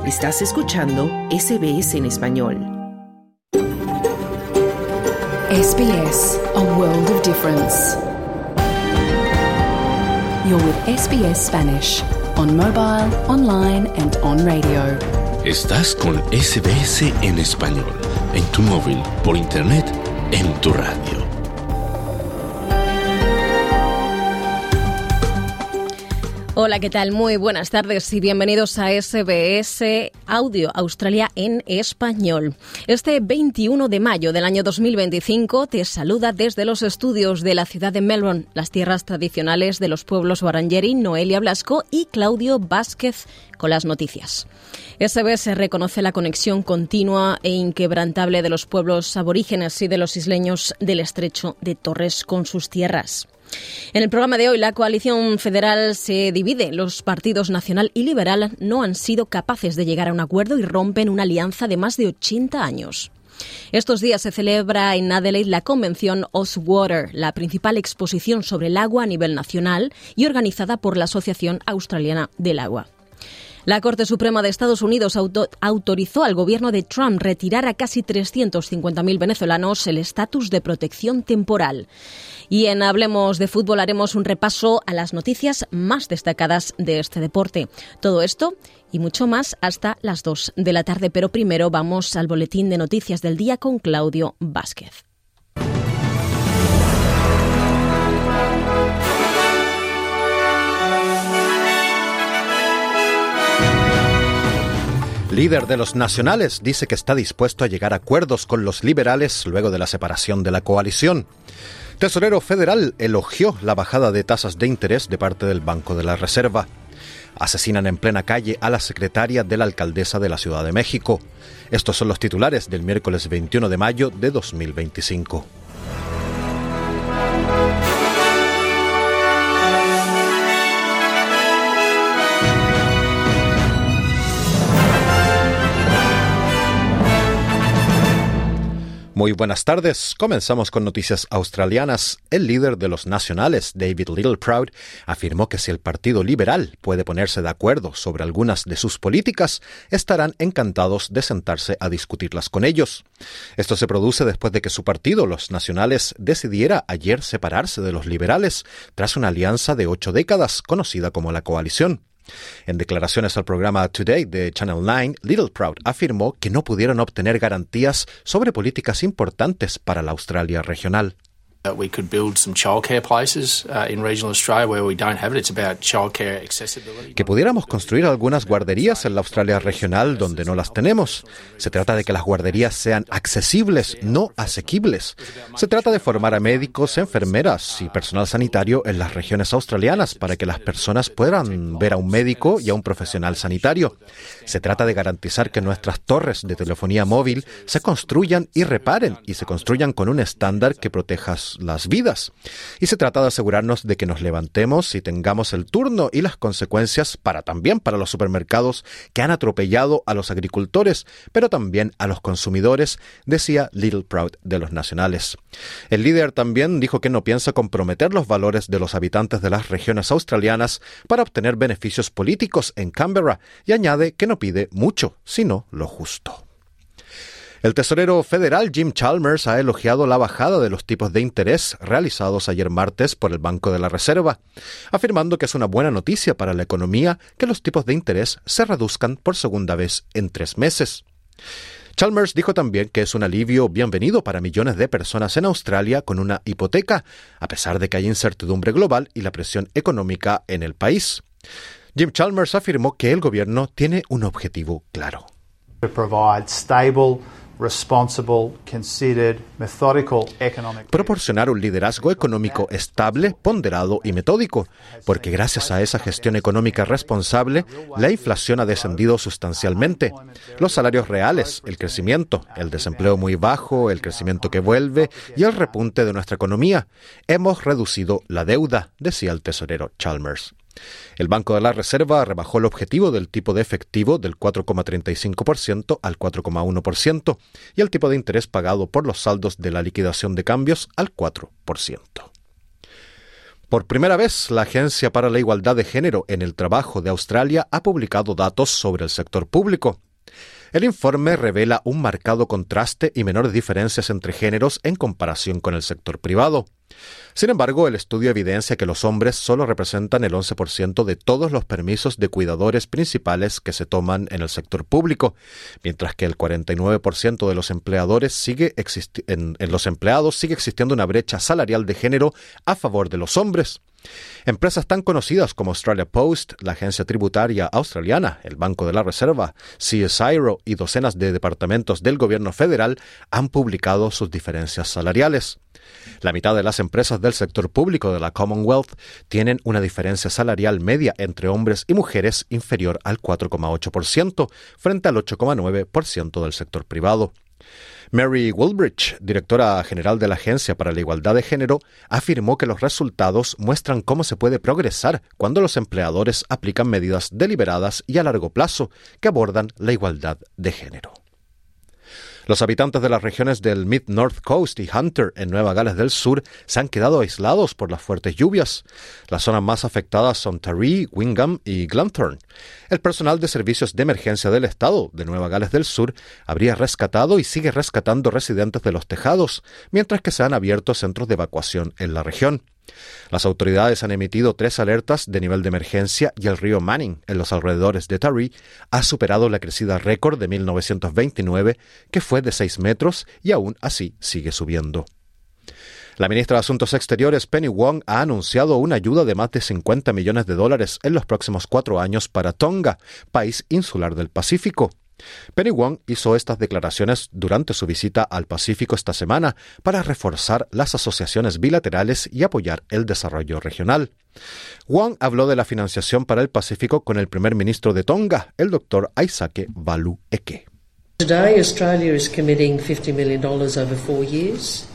Estás escuchando SBS en español. SBS, a world of difference. You're with SBS Spanish, on mobile, online and on radio. Estás con SBS en español, en tu móvil, por internet, en tu radio. Hola, ¿qué tal? Muy buenas tardes y bienvenidos a SBS Audio Australia en español. Este 21 de mayo del año 2025 te saluda desde los estudios de la ciudad de Melbourne, las tierras tradicionales de los pueblos Wurundjeri, Noelia Blasco y Claudio Vázquez con las noticias. SBS reconoce la conexión continua e inquebrantable de los pueblos aborígenes y de los isleños del estrecho de Torres con sus tierras. En el programa de hoy, la coalición federal se divide. Los partidos Nacional y Liberal no han sido capaces de llegar a un acuerdo y rompen una alianza de más de 80 años. Estos días se celebra en Adelaide la convención Ozwater, la principal exposición sobre el agua a nivel nacional y organizada por la Asociación Australiana del Agua. La Corte Suprema de Estados Unidos autorizó al gobierno de Trump retirar a casi 350.000 venezolanos el estatus de protección temporal. Y en Hablemos de Fútbol haremos un repaso a las noticias más destacadas de este deporte. Todo esto y mucho más hasta las 2 de la tarde. Pero primero vamos al boletín de noticias del día con Claudio Vázquez. Líder de los nacionales dice que está dispuesto a llegar a acuerdos con los liberales luego de la separación de la coalición. Tesorero federal elogió la bajada de tasas de interés de parte del Banco de la Reserva. Asesinan en plena calle a la secretaria de la alcaldesa de la Ciudad de México. Estos son los titulares del miércoles 21 de mayo de 2025. Muy buenas tardes. Comenzamos con noticias australianas. El líder de los nacionales, David Littleproud, afirmó que si el Partido Liberal puede ponerse de acuerdo sobre algunas de sus políticas, estarán encantados de sentarse a discutirlas con ellos. Esto se produce después de que su partido, los nacionales, decidiera ayer separarse de los liberales tras una alianza de 8 décadas conocida como la coalición. En declaraciones al programa Today de Channel 9, Littleproud afirmó que no pudieron obtener garantías sobre políticas importantes para la Australia regional. We could build some childcare places in regional Australia where we don't have it. It's about childcare accessibility. Que pudiéramos construir algunas guarderías en la Australia regional donde no las tenemos. Se trata de que las guarderías sean accesibles, no asequibles. Se trata de formar a médicos, enfermeras y personal sanitario en las regiones australianas para que las personas puedan ver a un médico y a un profesional sanitario. Se trata de garantizar que nuestras torres de telefonía móvil se construyan y reparen y se construyan con un estándar que proteja las vidas. Y se trata de asegurarnos de que nos levantemos y tengamos el turno y las consecuencias también para los supermercados que han atropellado a los agricultores, pero también a los consumidores, decía Littleproud de los nacionales. El líder también dijo que no piensa comprometer los valores de los habitantes de las regiones australianas para obtener beneficios políticos en Canberra y añade que no pide mucho, sino lo justo. El tesorero federal Jim Chalmers ha elogiado la bajada de los tipos de interés realizados ayer martes por el Banco de la Reserva, afirmando que es una buena noticia para la economía que los tipos de interés se reduzcan por segunda vez en 3 meses. Chalmers dijo también que es un alivio bienvenido para millones de personas en Australia con una hipoteca, a pesar de que hay incertidumbre global y la presión económica en propaís. Jim Chalmers afirmó que el gobierno tiene un objetivo claro. Proporcionar un liderazgo económico estable, ponderado y metódico, porque gracias a esa gestión económica responsable, la inflación ha descendido sustancialmente. Los salarios reales, el crecimiento, el desempleo muy bajo, el crecimiento que vuelve y el repunte de nuestra economía. Hemos reducido la deuda, decía el tesorero Chalmers. El Banco de la Reserva rebajó el objetivo del tipo de efectivo del 4,35% al 4,1% y el tipo de interés pagado por los saldos de la liquidación de cambios al 4%. Por primera vez, la Agencia para la Igualdad de Género en el Trabajo de Australia ha publicado datos sobre el sector público. El informe revela un marcado contraste y menores diferencias entre géneros en comparación con el sector privado. Sin embargo, el estudio evidencia que los hombres solo representan el 11% de todos los permisos de cuidadores principales que se toman en el sector público, mientras que el 49% de los empleadores en los empleados sigue existiendo una brecha salarial de género a favor de los hombres. Empresas tan conocidas como Australia Post, la agencia tributaria australiana, el Banco de la Reserva, CSIRO y docenas de departamentos del gobierno federal han publicado sus diferencias salariales. La mitad de las empresas del sector público de la Commonwealth tienen una diferencia salarial media entre hombres y mujeres inferior al 4,8% frente al 8,9% del sector privado. Mary Wilbridge, directora general de la Agencia para la Igualdad de Género, afirmó que los resultados muestran cómo se puede progresar cuando los empleadores aplican medidas deliberadas y a largo plazo que abordan la igualdad de género. Los habitantes de las regiones del Mid-North Coast y Hunter, en Nueva Gales del Sur, se han quedado aislados por las fuertes lluvias. Las zonas más afectadas son Taree, Wingham y Glenthorne. El personal de servicios de emergencia del estado de Nueva Gales del Sur habría rescatado y sigue rescatando residentes de los tejados, mientras que se han abierto centros de evacuación en la región. Las autoridades han emitido 3 alertas de nivel de emergencia y el río Manning, en los alrededores de Taree, ha superado la crecida récord de 1929, que fue de 6 metros y aún así sigue subiendo. La ministra de Asuntos Exteriores, Penny Wong, ha anunciado una ayuda de más de $50 millones en los próximos 4 años para Tonga, país insular del Pacífico. Penny Wong hizo estas declaraciones durante su visita al Pacífico esta semana para reforzar las asociaciones bilaterales y apoyar el desarrollo regional. Wong habló de la financiación para el Pacífico con el primer ministro de Tonga, el Dr. Aisake Valu Eke. Today, Australia is committing $50 million over 4 years.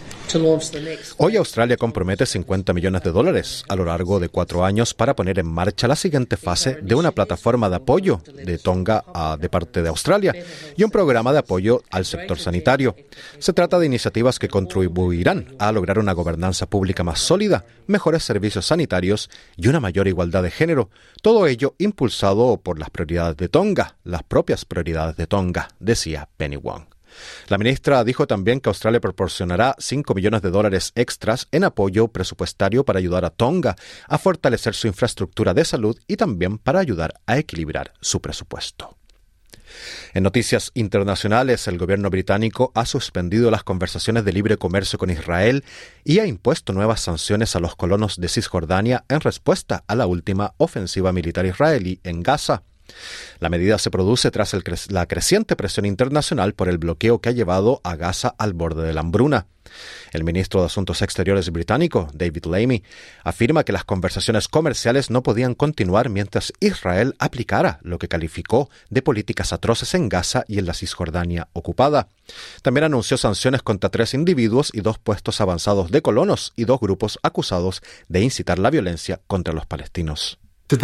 Hoy Australia compromete $50 millones a lo largo de 4 años para poner en marcha la siguiente fase de una plataforma de apoyo de Tonga de parte de Australia y un programa de apoyo al sector sanitario. Se trata de iniciativas que contribuirán a lograr una gobernanza pública más sólida, mejores servicios sanitarios y una mayor igualdad de género. Todo ello impulsado por las prioridades de Tonga, las propias prioridades de Tonga, decía Penny Wong. La ministra dijo también que Australia proporcionará $5 millones extras en apoyo presupuestario para ayudar a Tonga a fortalecer su infraestructura de salud y también para ayudar a equilibrar su presupuesto. En noticias internacionales, el gobierno británico ha suspendido las conversaciones de libre comercio con Israel y ha impuesto nuevas sanciones a los colonos de Cisjordania en respuesta a la última ofensiva militar israelí en Gaza. La medida se produce tras la creciente presión internacional por el bloqueo que ha llevado a Gaza al borde de la hambruna. El ministro de Asuntos Exteriores británico, David Lammy, afirma que las conversaciones comerciales no podían continuar mientras Israel aplicara lo que calificó de políticas atroces en Gaza y en la Cisjordania ocupada. También anunció sanciones contra 3 individuos y 2 puestos avanzados de colonos y 2 grupos acusados de incitar la violencia contra los palestinos.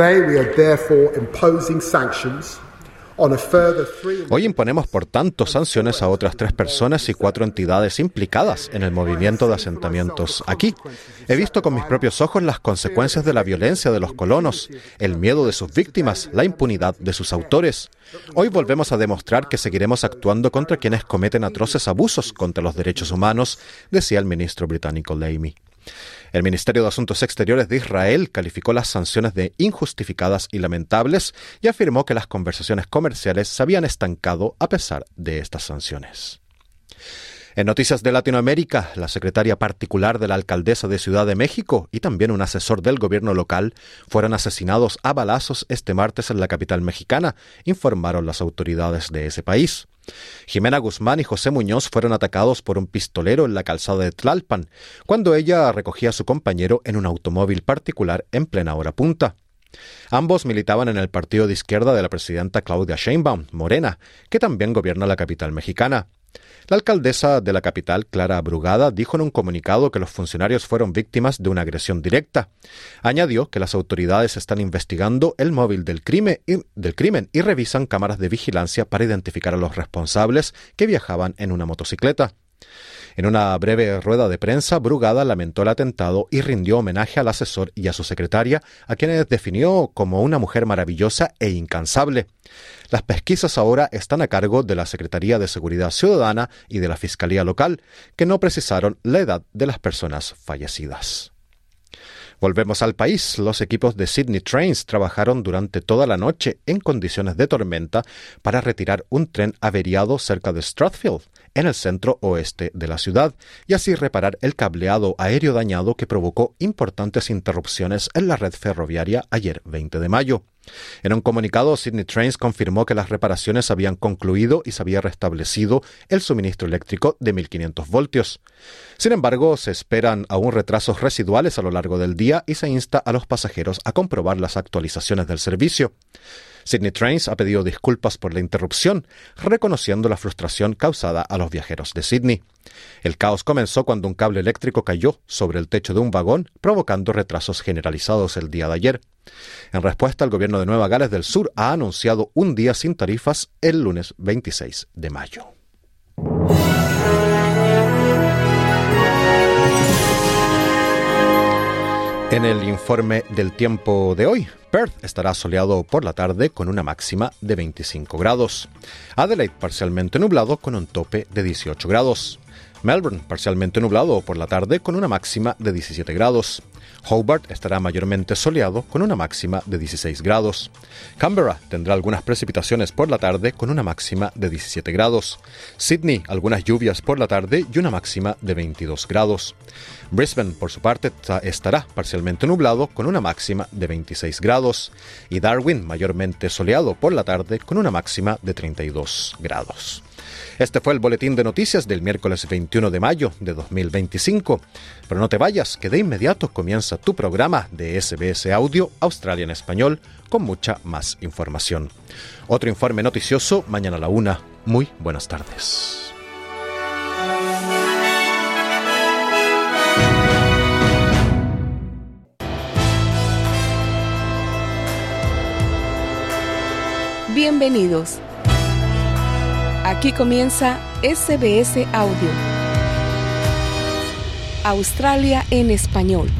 Hoy imponemos, por tanto, sanciones a otras 3 personas y 4 entidades implicadas en el movimiento de asentamientos aquí. He visto con mis propios ojos las consecuencias de la violencia de los colonos, el miedo de sus víctimas, la impunidad de sus autores. Hoy volvemos a demostrar que seguiremos actuando contra quienes cometen atroces abusos contra los derechos humanos, decía el ministro británico Lammy. El Ministerio de Asuntos Exteriores de Israel calificó las sanciones de injustificadas y lamentables y afirmó que las conversaciones comerciales se habían estancado a pesar de estas sanciones. En noticias de Latinoamérica, la secretaria particular de la alcaldesa de Ciudad de México y también un asesor del gobierno local fueron asesinados a balazos este martes en la capital mexicana, informaron las autoridades de ese país. Jimena Guzmán y José Muñoz fueron atacados por un pistolero en la calzada de Tlalpan, cuando ella recogía a su compañero en un automóvil particular en plena hora punta. Ambos militaban en el partido de izquierda de la presidenta Claudia Sheinbaum, Morena, que también gobierna la capital mexicana. La alcaldesa de la capital, Clara Brugada, dijo en un comunicado que los funcionarios fueron víctimas de una agresión directa. Añadió que las autoridades están investigando el móvil del crimen y revisan cámaras de vigilancia para identificar a los responsables que viajaban en una motocicleta. En una breve rueda de prensa, Brugada lamentó el atentado y rindió homenaje al asesor y a su secretaria, a quienes definió como una mujer maravillosa e incansable. Las pesquisas ahora están a cargo de la Secretaría de Seguridad Ciudadana y de la Fiscalía Local, que no precisaron la edad de las personas fallecidas. Volvemos al país. Los equipos de Sydney Trains trabajaron durante toda la noche en condiciones de tormenta para retirar un tren averiado cerca de Strathfield, en el centro oeste de la ciudad, y así reparar el cableado aéreo dañado que provocó importantes interrupciones en la red ferroviaria ayer 20 de mayo. En un comunicado, Sydney Trains confirmó que las reparaciones habían concluido y se había restablecido el suministro eléctrico de 1.500 voltios. Sin embargo, se esperan aún retrasos residuales a lo largo del día y se insta a los pasajeros a comprobar las actualizaciones del servicio. Sydney Trains ha pedido disculpas por la interrupción, reconociendo la frustración causada a los viajeros de Sydney. El caos comenzó cuando un cable eléctrico cayó sobre el techo de un vagón, provocando retrasos generalizados el día de ayer. En respuesta, el gobierno de Nueva Gales del Sur ha anunciado un día sin tarifas el lunes 26 de mayo. En el informe del tiempo de hoy, Perth estará soleado por la tarde con una máxima de 25 grados. Adelaide parcialmente nublado con un tope de 18 grados. Melbourne parcialmente nublado por la tarde con una máxima de 17 grados. Hobart estará mayormente soleado con una máxima de 16 grados. Canberra tendrá algunas precipitaciones por la tarde con una máxima de 17 grados. Sydney, algunas lluvias por la tarde y una máxima de 22 grados. Brisbane, por su parte, estará parcialmente nublado con una máxima de 26 grados. Y Darwin, mayormente soleado por la tarde con una máxima de 32 grados. Este fue el boletín de noticias del miércoles 21 de mayo de 2025. Pero no te vayas, que de inmediato comienza tu programa de SBS Audio Australia en Español con mucha más información. Otro informe noticioso mañana a la 1. Muy buenas tardes. Bienvenidos. Aquí comienza SBS Audio. Australia en Español.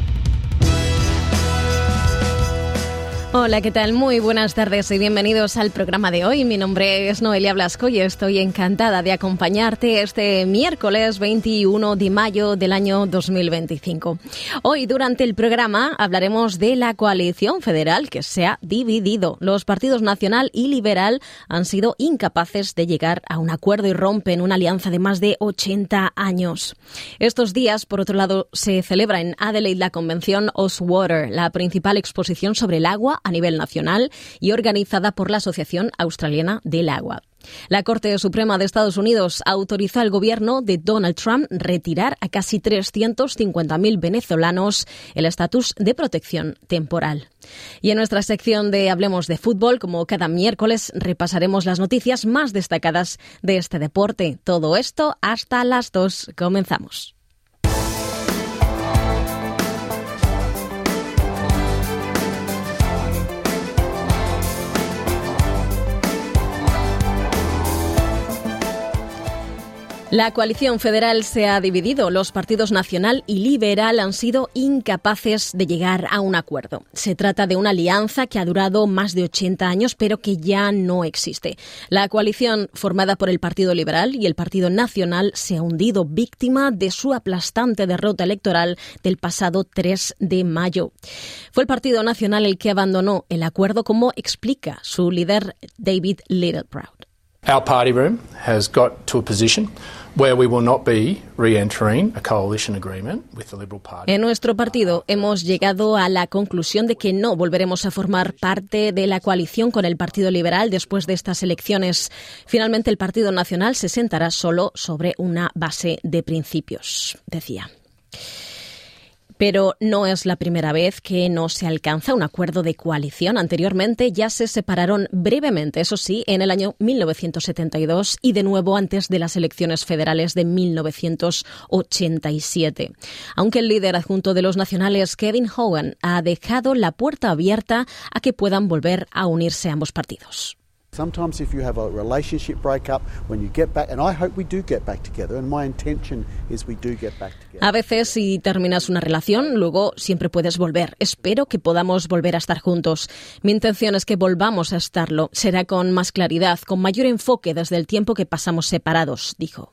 Hola, ¿qué tal? Muy buenas tardes y bienvenidos al programa de hoy. Mi nombre es Noelia Blasco y estoy encantada de acompañarte este miércoles 21 de mayo del año 2025. Hoy, durante el programa, hablaremos de la coalición federal que se ha dividido. Los partidos Nacional y Liberal han sido incapaces de llegar a un acuerdo y rompen una alianza de más de 80 años. Estos días, por otro lado, se celebra en Adelaide la convención Ozwater, la principal exposición sobre el agua a nivel nacional y organizada por la Asociación Australiana del Agua. La Corte Suprema de Estados Unidos autorizó al gobierno de Donald Trump retirar a casi 350.000 venezolanos el estatus de protección temporal. Y en nuestra sección de Hablemos de Fútbol, como cada miércoles, repasaremos las noticias más destacadas de este deporte. Todo esto hasta las 2. Comenzamos. La coalición federal se ha dividido. Los partidos Nacional y Liberal han sido incapaces de llegar a un acuerdo. Se trata de una alianza que ha durado más de 80 años, pero que ya no existe. La coalición formada por el Partido Liberal y el Partido Nacional se ha hundido víctima de su aplastante derrota electoral del pasado 3 de mayo. Fue el Partido Nacional el que abandonó el acuerdo, como explica su líder David Littleproud. Our party room has got to a position where we will not be re-entering a coalition agreement with the Liberal Party. En nuestro partido hemos llegado a la conclusión de que no volveremos a formar parte de la coalición con el Partido Liberal después de estas elecciones. Finalmente, el Partido Nacional se sentará solo sobre una base de principios, decía. Pero no es la primera vez que no se alcanza un acuerdo de coalición. Anteriormente ya se separaron brevemente, eso sí, en el año 1972 y de nuevo antes de las elecciones federales de 1987. Aunque el líder adjunto de los nacionales, Kevin Hogan, ha dejado la puerta abierta a que puedan volver a unirse ambos partidos. Sometimes if you have a relationship breakup, when you get back, and I hope we do get back together, and my intention is we do get back together. A veces si terminas una relación, luego siempre puedes volver. Espero que podamos volver a estar juntos. Mi intención es que volvamos a estarlo. Será con más claridad, con mayor enfoque desde el tiempo que pasamos separados, dijo.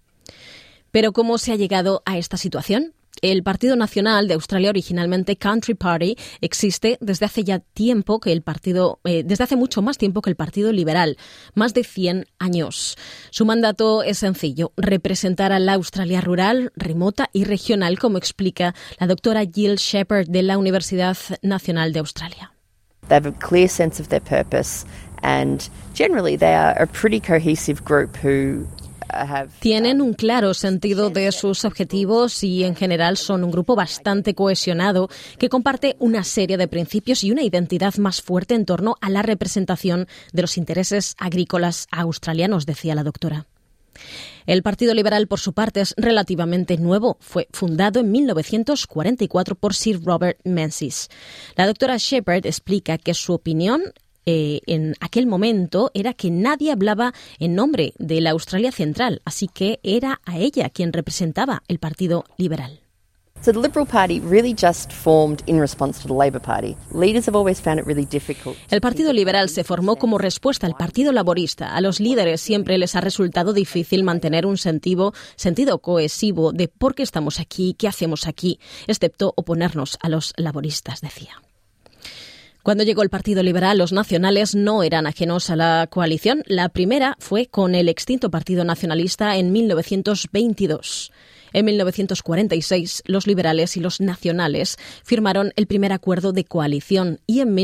Pero ¿cómo se ha llegado a esta situación? El Partido Nacional de Australia, originalmente Country Party, existe desde hace ya tiempo que desde hace mucho más tiempo que el Partido Liberal, más de 100 años. Su mandato es sencillo: representar a la Australia rural, remota y regional, como explica la doctora Jill Shepherd de la Universidad Nacional de Australia. They have a clear sense of their purpose and generally they are a pretty cohesive group who tienen un claro sentido de sus objetivos y, en general, son un grupo bastante cohesionado que comparte una serie de principios y una identidad más fuerte en torno a la representación de los intereses agrícolas australianos, decía la doctora. El Partido Liberal, por su parte, es relativamente nuevo. Fue fundado en 1944 por Sir Robert Menzies. La doctora Shepherd explica que su opinión en aquel momento era que nadie hablaba en nombre de la Australia Central, así que era a ella quien representaba el Partido Liberal. So the Liberal Party really just formed in response to the Labor Party. Leaders have always found it really difficult. El Partido Liberal se formó como respuesta al Partido Laborista. A los líderes siempre les ha resultado difícil mantener un sentido cohesivo de por qué estamos aquí, qué hacemos aquí, excepto oponernos a los laboristas, decía. Cuando llegó el Partido Liberal, los nacionales no eran ajenos a la coalición. La primera fue con el extinto Partido Nacionalista en 1922. En 1946, los liberales y los nacionales firmaron el primer acuerdo de coalición y en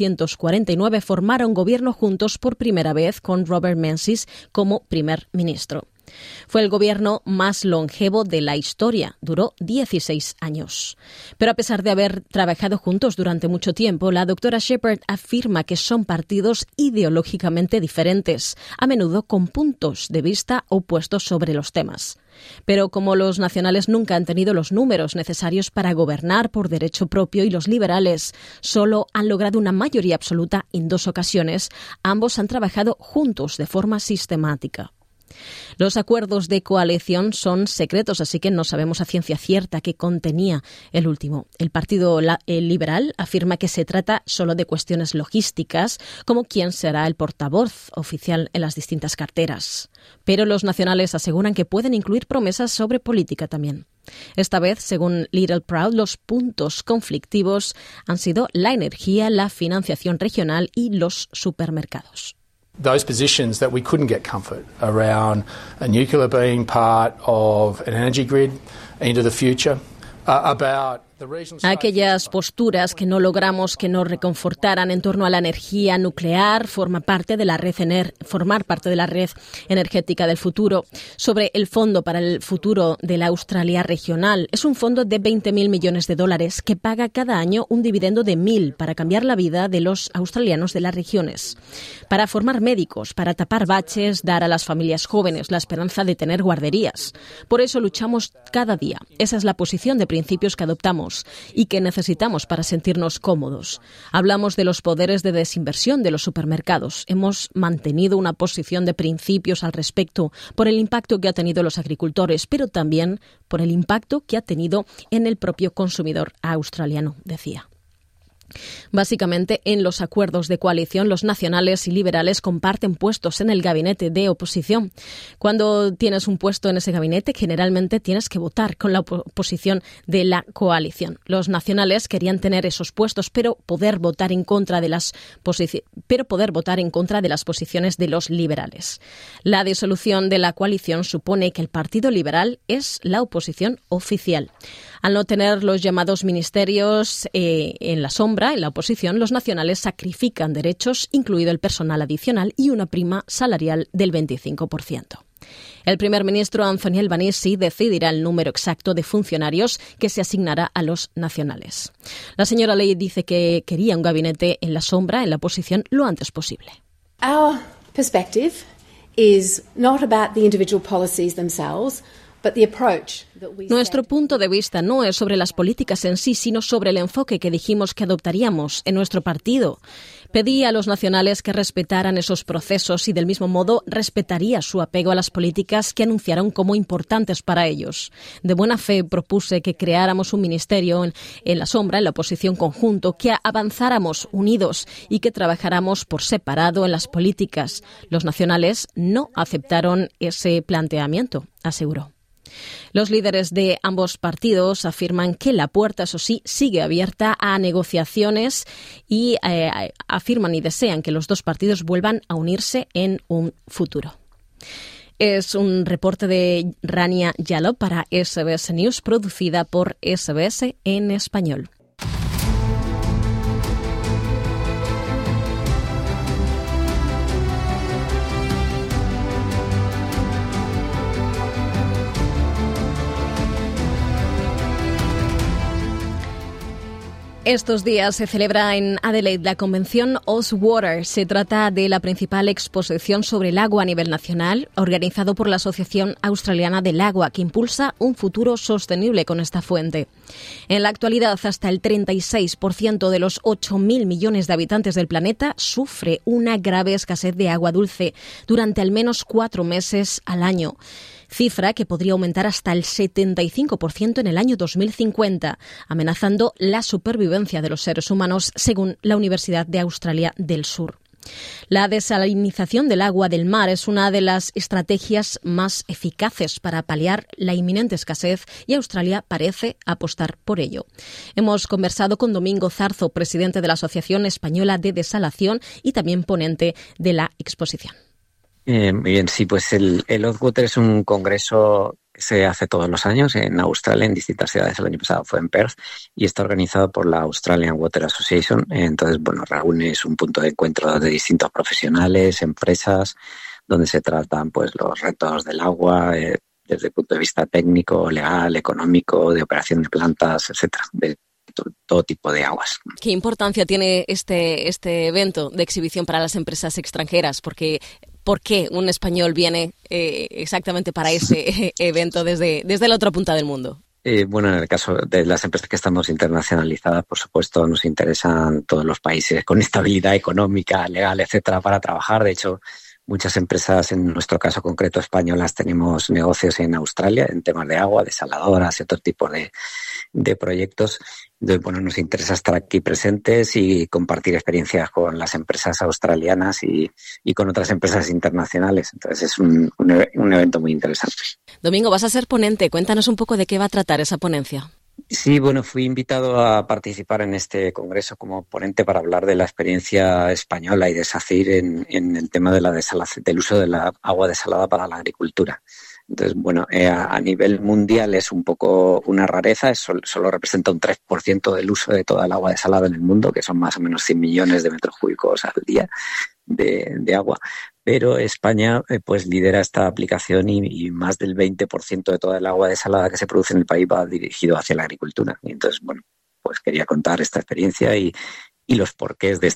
1949 formaron gobierno juntos por primera vez con Robert Menzies como primer ministro. Fue el gobierno más longevo de la historia, duró 16 años. Pero a pesar de haber trabajado juntos durante mucho tiempo, la doctora Shepherd afirma que son partidos ideológicamente diferentes, a menudo con puntos de vista opuestos sobre los temas. Pero como los nacionales nunca han tenido los números necesarios para gobernar por derecho propio y los liberales solo han logrado una mayoría absoluta en 2 ocasiones, ambos han trabajado juntos de forma sistemática. Los acuerdos de coalición son secretos, así que no sabemos a ciencia cierta qué contenía el último. El Partido Liberal afirma que se trata solo de cuestiones logísticas, como quién será el portavoz oficial en las distintas carteras. Pero los nacionales aseguran que pueden incluir promesas sobre política también. Esta vez, según Little Proud, los puntos conflictivos han sido la energía, la financiación regional y los supermercados. Those positions that we couldn't get comfort around a nuclear being part of an energy grid into the future, about the regional... Aquellas posturas que no logramos que nos reconfortaran en torno a la energía nuclear, formar parte de la red energética del futuro. Sobre el Fondo para el Futuro de la Australia Regional, es un fondo de $20.000 millones que paga cada año un dividendo de $1.000 para cambiar la vida de los australianos de las regiones, para formar médicos, para tapar baches, dar a las familias jóvenes la esperanza de tener guarderías. Por eso luchamos cada día. Esa es la posición de principios que adoptamos y que necesitamos para sentirnos cómodos. Hablamos de los poderes de desinversión de los supermercados. Hemos mantenido una posición de principios al respecto por el impacto que ha tenido los agricultores, pero también por el impacto que ha tenido en el propio consumidor australiano, decía. Básicamente, en los acuerdos de coalición, los nacionales y liberales comparten puestos en el gabinete de oposición. Cuando tienes un puesto en ese gabinete, generalmente tienes que votar con la oposición de la coalición. Los nacionales querían tener esos puestos, pero poder votar en contra de las posiciones de los liberales. La disolución de la coalición supone que el Partido Liberal es la oposición oficial. Al no tener los llamados ministerios en la sombra, en la oposición, los nacionales sacrifican derechos, incluido el personal adicional y una prima salarial del 25%. El primer ministro Anthony Albanese decidirá el número exacto de funcionarios que se asignará a los nacionales. La señora Ley dice que quería un gabinete en la sombra, en la oposición, lo antes posible. Our perspective is not about the individual policies themselves, Nuestro punto de vista no es sobre las políticas en sí, sino sobre el enfoque que dijimos que adoptaríamos en nuestro partido. Pedía a los nacionales que respetaran esos procesos y del mismo modo respetaría su apego a las políticas que anunciaron como importantes para ellos. De buena fe propuse que creáramos un ministerio en la sombra, en la oposición conjunto, que avanzáramos unidos y que trabajáramos por separado en las políticas. Los nacionales no aceptaron ese planteamiento, aseguró. Los líderes de ambos partidos afirman que la puerta, eso sí, sigue abierta a negociaciones y afirman y desean que los dos partidos vuelvan a unirse en un futuro. Es un reporte de Rania Yalo para SBS News, producida por SBS en español. Estos días se celebra en Adelaide la convención Ozwater. Se trata de la principal exposición sobre el agua a nivel nacional, organizado por la Asociación Australiana del Agua, que impulsa un futuro sostenible con esta fuente. En la actualidad, hasta el 36% de los 8.000 millones de habitantes del planeta sufre una grave escasez de agua dulce durante al menos 4 meses al año. Cifra que podría aumentar hasta el 75% en el año 2050, amenazando la supervivencia de los seres humanos, según la Universidad de Australia del Sur. La desalinización del agua del mar es una de las estrategias más eficaces para paliar la inminente escasez y Australia parece apostar por ello. Hemos conversado con Domingo Zarzo, presidente de la Asociación Española de Desalación y también ponente de la exposición. Muy bien, sí, pues el Ozwater es un congreso que se hace todos los años en Australia, en distintas ciudades. El año pasado fue en Perth y está organizado por la Australian Water Association. Entonces, bueno, reúne, es un punto de encuentro de distintos profesionales, empresas, donde se tratan pues los retos del agua desde el punto de vista técnico, legal, económico, de operación de plantas, etcétera, de todo tipo de aguas. ¿Qué importancia tiene este evento de exhibición para las empresas extranjeras? ¿Por qué un español viene exactamente para ese evento desde la otra punta del mundo? Bueno, en el caso de las empresas que estamos internacionalizadas, por supuesto, nos interesan todos los países con estabilidad económica, legal, etcétera, para trabajar. De hecho, muchas empresas, en nuestro caso concreto españolas, tenemos negocios en Australia en temas de agua, desaladoras y otro tipo de proyectos. Entonces, bueno, nos interesa estar aquí presentes y compartir experiencias con las empresas australianas y con otras empresas internacionales. Entonces, es un evento muy interesante. Domingo, vas a ser ponente. Cuéntanos un poco de qué va a tratar esa ponencia. Sí, bueno, fui invitado a participar en este congreso como ponente para hablar de la experiencia española y de SACIR en el tema de del uso de la agua desalada para la agricultura. Entonces, bueno, a nivel mundial es un poco una rareza, solo representa un 3% del uso de toda el agua desalada en el mundo, que son más o menos 100 millones de metros cúbicos al día de agua. Pero España pues lidera esta aplicación y más del 20% de toda el agua desalada que se produce en el país va dirigido hacia la agricultura. Y entonces, bueno, pues quería contar esta experiencia y los porqués de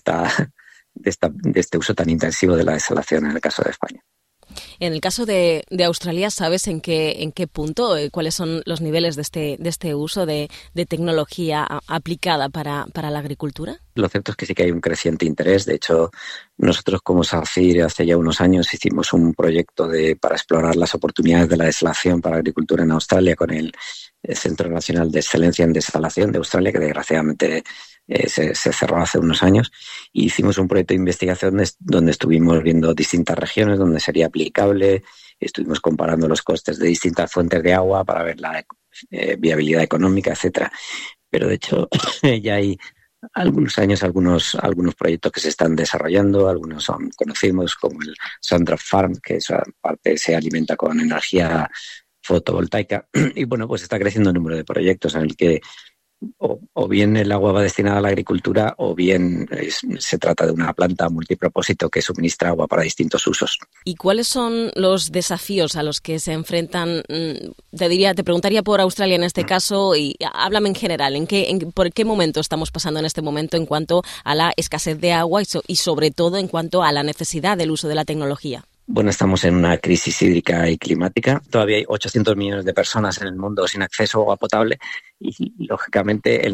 este uso tan intensivo de la desalación en el caso de España. En el caso de Australia, ¿sabes en qué punto, cuáles son los niveles de este uso de tecnología aplicada para la agricultura? Lo cierto es que sí que hay un creciente interés. De hecho, nosotros como SACIR hace ya unos años hicimos un proyecto para explorar las oportunidades de la desalación para la agricultura en Australia con el Centro Nacional de Excelencia en Desalación de Australia, que desgraciadamente se cerró hace unos años, y hicimos un proyecto de investigación donde estuvimos viendo distintas regiones donde sería aplicable, estuvimos comparando los costes de distintas fuentes de agua para ver la viabilidad económica, etcétera. Pero de hecho ya hay algunos años algunos proyectos que se están desarrollando, algunos son conocidos como el Sundrop Farm, que esa parte se alimenta con energía fotovoltaica, y bueno, pues está creciendo el número de proyectos en el que o bien el agua va destinada a la agricultura o bien se trata de una planta multipropósito que suministra agua para distintos usos. ¿Y cuáles son los desafíos a los que se enfrentan? Te preguntaría por Australia en este caso y háblame en general, ¿por qué momento estamos pasando en este momento en cuanto a la escasez de agua y sobre todo en cuanto a la necesidad del uso de la tecnología? Bueno, estamos en una crisis hídrica y climática. Todavía hay 800 millones de personas en el mundo sin acceso a agua potable y, lógicamente, el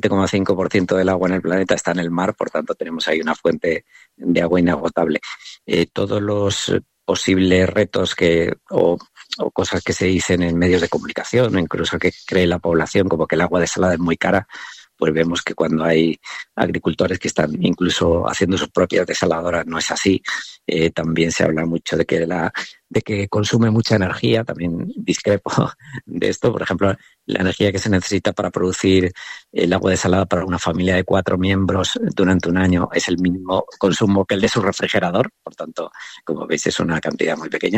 97,5% del agua en el planeta está en el mar. Por tanto, tenemos ahí una fuente de agua inagotable. Todos los posibles retos o cosas que se dicen en medios de comunicación, o incluso que cree la población, como que el agua desalada es muy cara, pues vemos que cuando hay agricultores que están incluso haciendo sus propias desaladoras no es así. También se habla mucho de que consume mucha energía. También discrepo de esto. Por ejemplo, la energía que se necesita para producir el agua desalada para una familia de 4 miembros durante un año es el mismo consumo que el de su refrigerador. Por tanto, como veis, es una cantidad muy pequeña.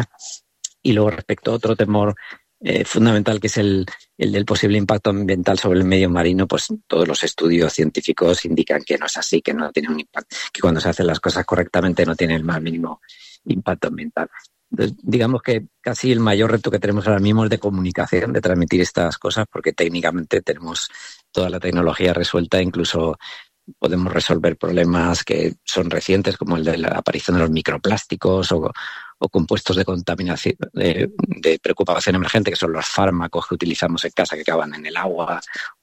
Y luego, respecto a otro temor fundamental, que es el del posible impacto ambiental sobre el medio marino, pues todos los estudios científicos indican que no es así, que no tiene un impacto, que cuando se hacen las cosas correctamente no tiene el más mínimo impacto ambiental. Entonces, digamos que casi el mayor reto que tenemos ahora mismo es de comunicación, de transmitir estas cosas, porque técnicamente tenemos toda la tecnología resuelta, incluso podemos resolver problemas que son recientes, como el de la aparición de los microplásticos o compuestos de contaminación, de preocupación emergente, que son los fármacos que utilizamos en casa que acaban en el agua,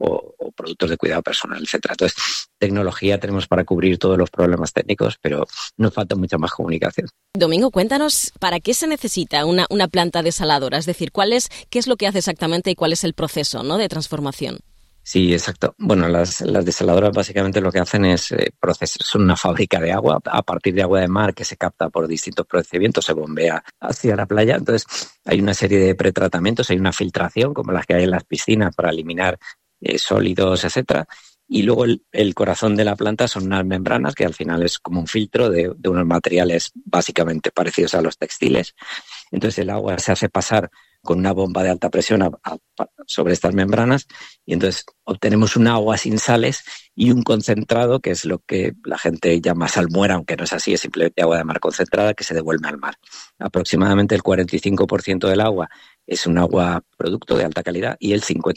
o productos de cuidado personal, etcétera. Entonces, tecnología tenemos para cubrir todos los problemas técnicos, pero nos falta mucha más comunicación. Domingo, cuéntanos, ¿para qué se necesita una planta desaladora? Es decir, ¿qué es lo que hace exactamente y cuál es el proceso, ¿no?, de transformación? Sí, exacto. Bueno, las desaladoras básicamente lo que hacen es son una fábrica de agua a partir de agua de mar que se capta por distintos procedimientos, se bombea hacia la playa. Entonces hay una serie de pretratamientos, hay una filtración como las que hay en las piscinas para eliminar sólidos, etcétera. Y luego el corazón de la planta son unas membranas que al final es como un filtro de unos materiales básicamente parecidos a los textiles. Entonces el agua se hace pasar con una bomba de alta presión sobre estas membranas y entonces obtenemos un agua sin sales y un concentrado, que es lo que la gente llama salmuera, aunque no es así, es simplemente agua de mar concentrada que se devuelve al mar. Aproximadamente el 45% del agua es un agua producto de alta calidad y el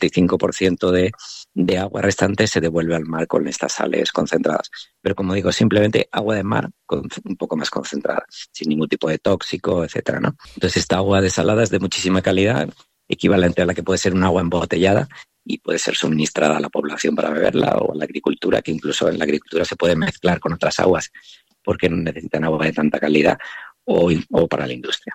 55% de agua restante se devuelve al mar con estas sales concentradas. Pero como digo, simplemente agua de mar un poco más concentrada, sin ningún tipo de tóxico, etcétera, ¿no? Entonces esta agua desalada es de muchísima calidad, equivalente a la que puede ser un agua embotellada y puede ser suministrada a la población para beberla o a la agricultura, que incluso en la agricultura se puede mezclar con otras aguas porque no necesitan agua de tanta calidad o para la industria.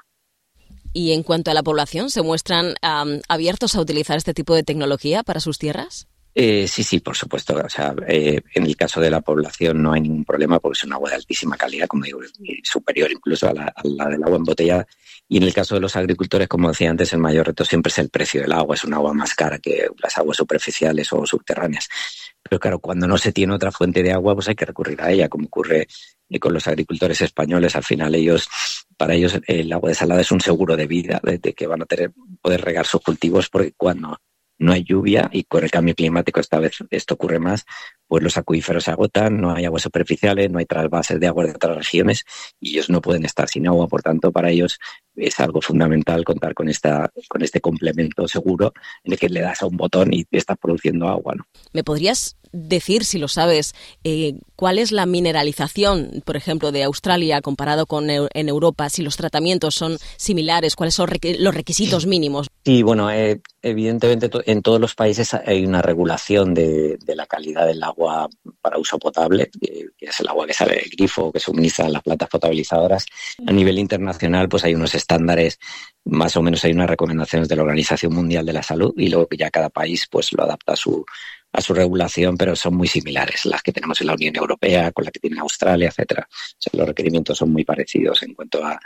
Y en cuanto a la población, ¿se muestran abiertos a utilizar este tipo de tecnología para sus tierras? Sí, por supuesto. O sea, en el caso de la población no hay ningún problema porque es un agua de altísima calidad, como digo, superior incluso a la del agua embotellada. Y en el caso de los agricultores, como decía antes, el mayor reto siempre es el precio del agua. Es un agua más cara que las aguas superficiales o subterráneas. Pero claro, cuando no se tiene otra fuente de agua, pues hay que recurrir a ella, como ocurre con los agricultores españoles. Al final para ellos el agua desalada es un seguro de vida, de que van a poder regar sus cultivos, porque cuando no hay lluvia y con el cambio climático esta vez esto ocurre más, pues los acuíferos se agotan, no hay aguas superficiales, no hay trasvases de agua de otras regiones y ellos no pueden estar sin agua. Por tanto, para ellos es algo fundamental contar con este complemento seguro en el que le das a un botón y estás produciendo agua, ¿no? ¿Me podrías decir, si lo sabes, cuál es la mineralización, por ejemplo, de Australia comparado con en Europa? Si los tratamientos son similares, ¿cuáles son los requisitos mínimos? Sí, bueno, evidentemente en todos los países hay una regulación de la calidad del agua para uso potable, que es el agua que sale del grifo, que suministran las plantas potabilizadoras. A nivel internacional, pues hay unos estándares, más o menos hay unas recomendaciones de la Organización Mundial de la Salud y luego ya cada país pues lo adapta a su regulación, pero son muy similares las que tenemos en la Unión Europea, con la que tiene Australia, etcétera. O sea, los requerimientos son muy parecidos en cuanto a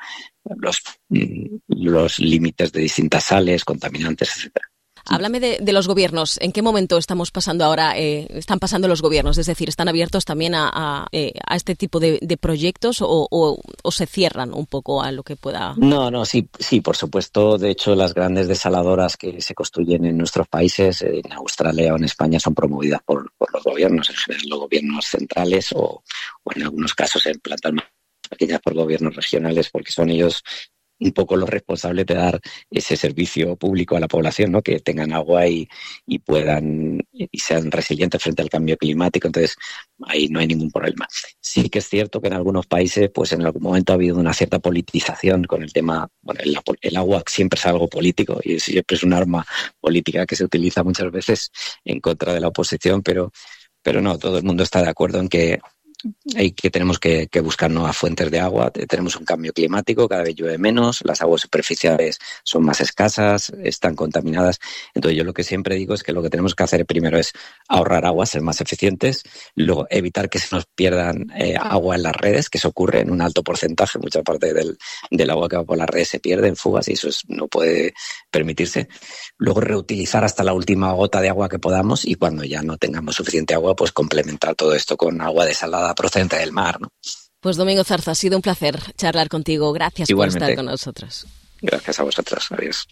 los límites de distintas sales, contaminantes, etcétera. Háblame de los gobiernos. ¿En qué momento estamos pasando ahora? ¿Están pasando los gobiernos? Es decir, ¿están abiertos también a este tipo de proyectos o se cierran un poco a lo que pueda? No, sí, por supuesto. De hecho, las grandes desaladoras que se construyen en nuestros países, en Australia o en España, son promovidas por los gobiernos, en general los gobiernos centrales o en algunos casos en plantas más pequeñas por gobiernos regionales, porque son ellos un poco los responsables de dar ese servicio público a la población, ¿no? Que tengan agua y puedan y sean resilientes frente al cambio climático. Entonces, ahí no hay ningún problema. Sí que es cierto que en algunos países, pues en algún momento ha habido una cierta politización con el tema. Bueno, el agua siempre es algo político y siempre es un arma política que se utiliza muchas veces en contra de la oposición, pero no, todo el mundo está de acuerdo en que tenemos que buscar nuevas fuentes de agua. Tenemos un cambio climático, cada vez llueve menos, las aguas superficiales son más escasas, están contaminadas. Entonces yo lo que siempre digo es que lo que tenemos que hacer primero es ahorrar agua, ser más eficientes, luego evitar que se nos pierdan agua en las redes, que eso ocurre en un alto porcentaje, mucha parte del agua que va por las redes se pierde en fugas y eso no puede permitirse. Luego reutilizar hasta la última gota de agua que podamos y cuando ya no tengamos suficiente agua, pues complementar todo esto con agua desalada procedente del mar, ¿no? Pues Domingo Zarza, ha sido un placer charlar contigo. Gracias Igualmente. por estar con nosotros. Gracias a vosotros. Adiós.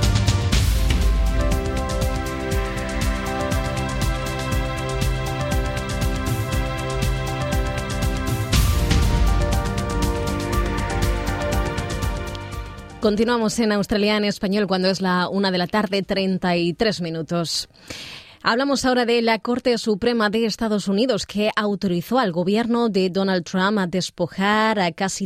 Continuamos en Australia en Español cuando es la 1:33 p.m. Hablamos ahora de la Corte Suprema de Estados Unidos, que autorizó al gobierno de Donald Trump a despojar a casi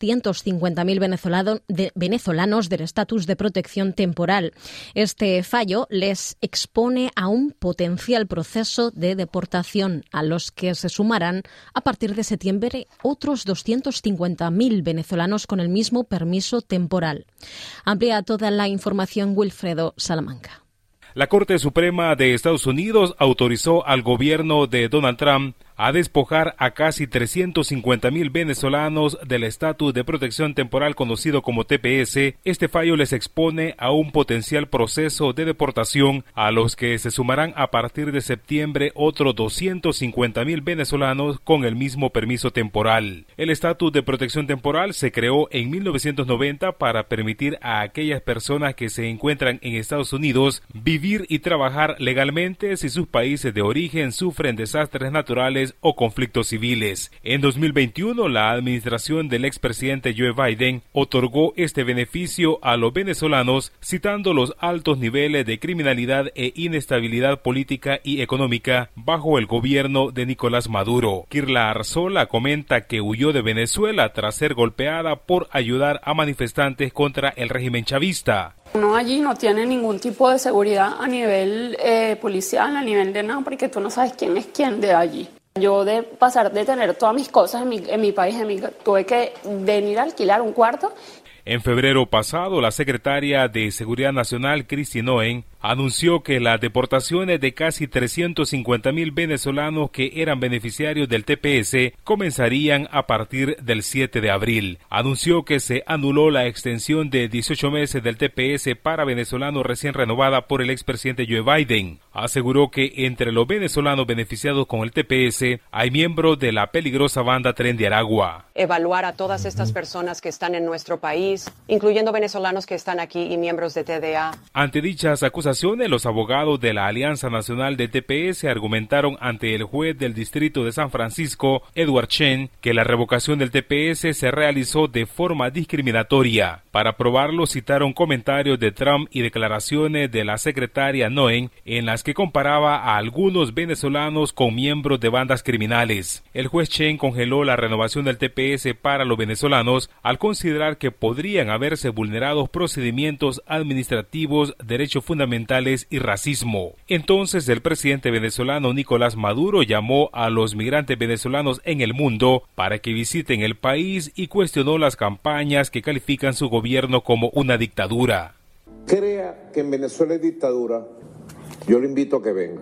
350.000 venezolanos del estatus de protección temporal. Este fallo les expone a un potencial proceso de deportación, a los que se sumarán a partir de septiembre otros 250.000 venezolanos con el mismo permiso temporal. Amplía toda la información Wilfredo Salamanca. La Corte Suprema de Estados Unidos autorizó al gobierno de Donald Trump a despojar a casi 350.000 venezolanos del estatus de protección temporal conocido como TPS. Este fallo les expone a un potencial proceso de deportación, a los que se sumarán a partir de septiembre otros 250.000 venezolanos con el mismo permiso temporal. El estatus de protección temporal se creó en 1990 para permitir a aquellas personas que se encuentran en Estados Unidos vivir y trabajar legalmente si sus países de origen sufren desastres naturales o conflictos civiles. En 2021, la administración del expresidente Joe Biden otorgó este beneficio a los venezolanos, citando los altos niveles de criminalidad e inestabilidad política y económica bajo el gobierno de Nicolás Maduro. Kirla Arzola comenta que huyó de Venezuela tras ser golpeada por ayudar a manifestantes contra el régimen chavista. Uno allí no tiene ningún tipo de seguridad a nivel policial, a nivel de nada, porque tú no sabes quién es quién de allí. Yo de pasar de tener todas mis cosas en mi país, tuve que venir a alquilar un cuarto. En febrero pasado, la secretaria de Seguridad Nacional, Kristi Noem, anunció que las deportaciones de casi 350.000 venezolanos que eran beneficiarios del TPS comenzarían a partir del 7 de abril. Anunció que se anuló la extensión de 18 meses del TPS para venezolanos recién renovada por el expresidente Joe Biden. Aseguró que entre los venezolanos beneficiados con el TPS hay miembros de la peligrosa banda Tren de Aragua. Evaluar a todas estas personas que están en nuestro país, incluyendo venezolanos que están aquí y miembros de TDA. Ante dichas acusaciones, los abogados de la Alianza Nacional de TPS argumentaron ante el juez del Distrito de San Francisco, Edward Chen, que la revocación del TPS se realizó de forma discriminatoria. Para probarlo, citaron comentarios de Trump y declaraciones de la secretaria Noem en las que comparaba a algunos venezolanos con miembros de bandas criminales. El juez Chen congeló la renovación del TPS para los venezolanos al considerar que podrían haberse vulnerado procedimientos administrativos, derechos fundamentales y racismo. Entonces el presidente venezolano Nicolás Maduro llamó a los migrantes venezolanos en el mundo para que visiten el país y cuestionó las campañas que califican su gobierno como una dictadura. Crea que en Venezuela hay dictadura, yo lo invito a que venga.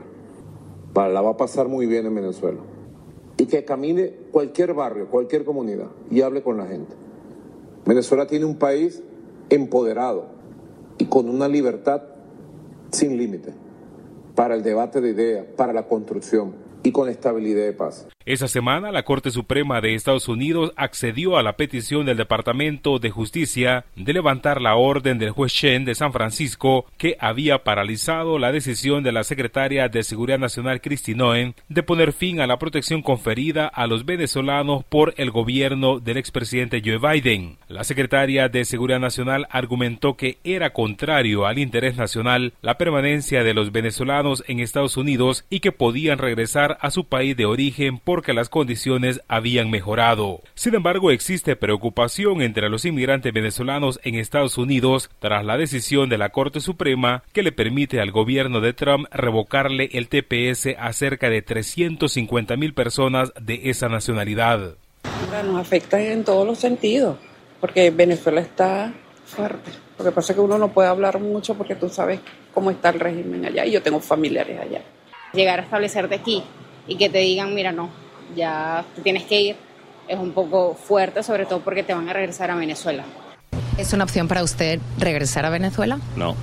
La va a pasar muy bien en Venezuela. Y que camine cualquier barrio, cualquier comunidad y hable con la gente. Venezuela tiene un país empoderado y con una libertad sin límite para el debate de ideas, para la construcción y con estabilidad de paz. Esa semana, la Corte Suprema de Estados Unidos accedió a la petición del Departamento de Justicia de levantar la orden del juez Chen de San Francisco que había paralizado la decisión de la secretaria de Seguridad Nacional Kristi Noem de poner fin a la protección conferida a los venezolanos por el gobierno del expresidente Joe Biden. La secretaria de Seguridad Nacional argumentó que era contrario al interés nacional la permanencia de los venezolanos en Estados Unidos y que podían regresar a su país de origen porque las condiciones habían mejorado. Sin embargo, existe preocupación entre los inmigrantes venezolanos en Estados Unidos tras la decisión de la Corte Suprema que le permite al gobierno de Trump revocarle el TPS a cerca de 350,000 personas de esa nacionalidad. Nos afecta en todos los sentidos, porque Venezuela está fuerte. Lo que pasa es que uno no puede hablar mucho porque tú sabes cómo está el régimen allá y yo tengo familiares allá. Llegar a establecerte aquí y que te digan, mira, no, ya te tienes que ir, es un poco fuerte, sobre todo porque te van a regresar a Venezuela. ¿Es una opción para usted regresar a Venezuela? No,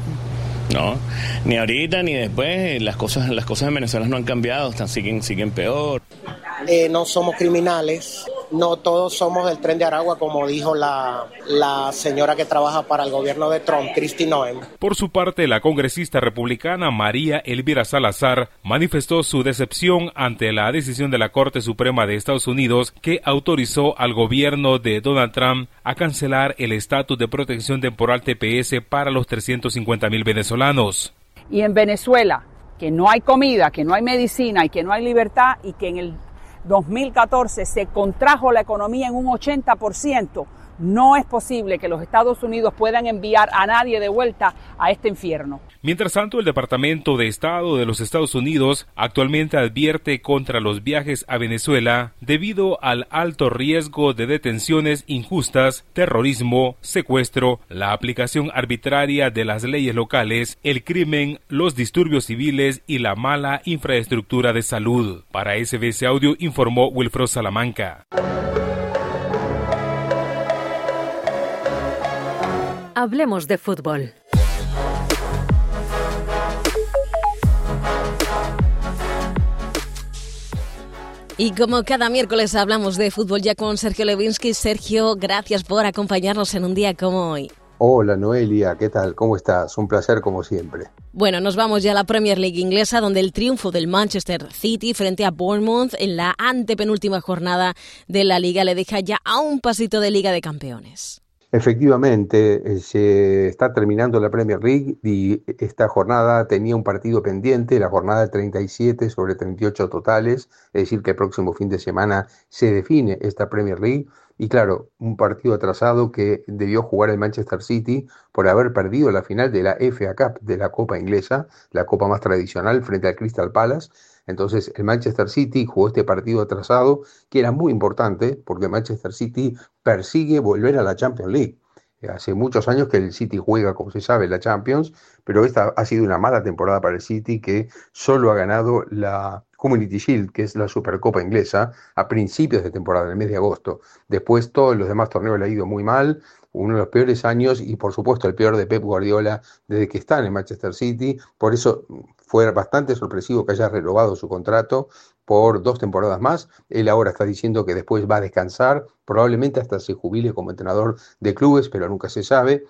ni ahorita ni después. Las cosas en Venezuela no han cambiado, siguen peor. No somos criminales, no todos somos del Tren de Aragua, como dijo la señora que trabaja para el gobierno de Trump, Kristi Noem. Por su parte, la congresista republicana María Elvira Salazar manifestó su decepción ante la decisión de la Corte Suprema de Estados Unidos que autorizó al gobierno de Donald Trump a cancelar el estatus de protección temporal TPS para los 350,000 venezolanos. Y en Venezuela, que no hay comida, que no hay medicina y que no hay libertad y que en el 2014 se contrajo la economía en un 80%, no es posible que los Estados Unidos puedan enviar a nadie de vuelta a este infierno. Mientras tanto, el Departamento de Estado de los Estados Unidos actualmente advierte contra los viajes a Venezuela debido al alto riesgo de detenciones injustas, terrorismo, secuestro, la aplicación arbitraria de las leyes locales, el crimen, los disturbios civiles y la mala infraestructura de salud. Para SBS Audio informó Wilfredo Salamanca. Hablemos de fútbol. Y como cada miércoles hablamos de fútbol ya con Sergio Levinsky. Sergio, gracias por acompañarnos en un día como hoy. Hola Noelia, ¿qué tal? ¿Cómo estás? Un placer como siempre. Bueno, nos vamos ya a la Premier League inglesa, donde el triunfo del Manchester City frente a Bournemouth en la antepenúltima jornada de la Liga le deja ya a un pasito de Liga de Campeones. Efectivamente, se está terminando la Premier League y esta jornada tenía un partido pendiente, la jornada 37 sobre 38 totales, es decir que el próximo fin de semana se define esta Premier League y claro, un partido atrasado que debió jugar el Manchester City por haber perdido la final de la FA Cup, de la Copa Inglesa, la copa más tradicional frente al Crystal Palace. Entonces el Manchester City jugó este partido atrasado que era muy importante porque Manchester City persigue volver a la Champions League. Hace muchos años que el City juega, como se sabe, la Champions, pero esta ha sido una mala temporada para el City que solo ha ganado la Community Shield, que es la Supercopa inglesa, a principios de temporada, en el mes de agosto. Después todos los demás torneos le ha ido muy mal, uno de los peores años y por supuesto el peor de Pep Guardiola desde que está en el Manchester City. Por eso fue bastante sorpresivo que haya renovado su contrato por 2 temporadas más. Él ahora está diciendo que después va a descansar, probablemente hasta se jubile como entrenador de clubes, pero nunca se sabe.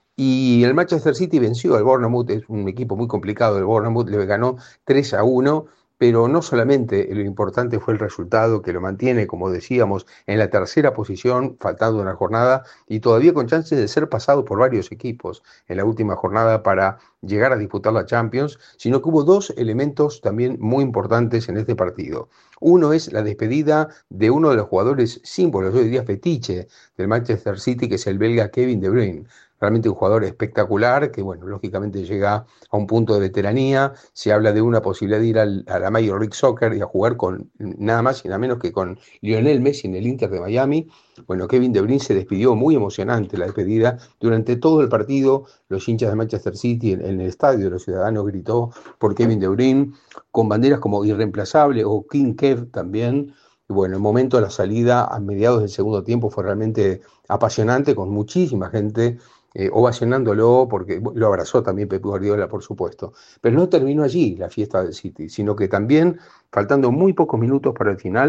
Y el Manchester City venció al Bournemouth, es un equipo muy complicado, el Bournemouth le ganó 3-1, pero no solamente lo importante fue el resultado que lo mantiene, como decíamos, en la tercera posición, faltando una jornada, y todavía con chances de ser pasado por varios equipos en la última jornada para llegar a disputar la Champions, sino que hubo 2 elementos también muy importantes en este partido. Uno es la despedida de uno de los jugadores símbolos, yo diría fetiche, del Manchester City, que es el belga Kevin De Bruyne. Realmente un jugador espectacular que, bueno, lógicamente llega a un punto de veteranía. Se habla de una posibilidad de ir a la Major League Soccer y a jugar con nada más y nada menos que con Lionel Messi en el Inter de Miami. Bueno, Kevin De Bruyne se despidió, muy emocionante la despedida. Durante todo el partido, los hinchas de Manchester City en el estadio de los Ciudadanos gritó por Kevin De Bruyne, con banderas como irreemplazable o King Kev también. Y bueno, el momento de la salida a mediados del segundo tiempo fue realmente apasionante, con muchísima gente ovacionándolo, porque lo abrazó también Pep Guardiola, por supuesto. Pero no terminó allí la fiesta del City, sino que también, faltando muy pocos minutos para el final,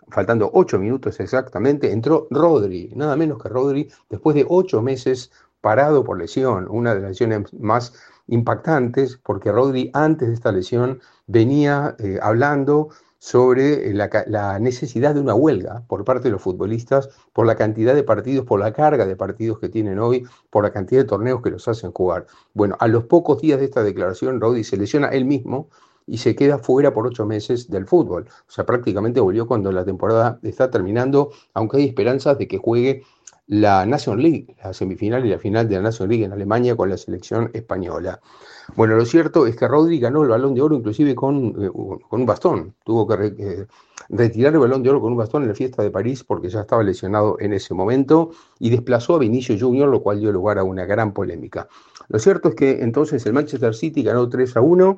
faltando 8 minutos exactamente, entró Rodri, nada menos que Rodri, después de 8 meses parado por lesión, una de las lesiones más impactantes, porque Rodri antes de esta lesión venía hablando sobre la necesidad de una huelga por parte de los futbolistas por la cantidad de partidos, por la carga de partidos que tienen hoy, por la cantidad de torneos que los hacen jugar. Bueno, a los pocos días de esta declaración, Rodri se lesiona él mismo y se queda fuera por 8 meses del fútbol. O sea, prácticamente volvió cuando la temporada está terminando, aunque hay esperanzas de que juegue la National League, la semifinal y la final de la National League en Alemania con la selección española. Bueno, lo cierto es que Rodri ganó el Balón de Oro inclusive con un bastón. Tuvo que retirar el Balón de Oro con un bastón en la fiesta de París porque ya estaba lesionado en ese momento y desplazó a Vinicius Junior, lo cual dio lugar a una gran polémica. Lo cierto es que entonces el Manchester City ganó 3-1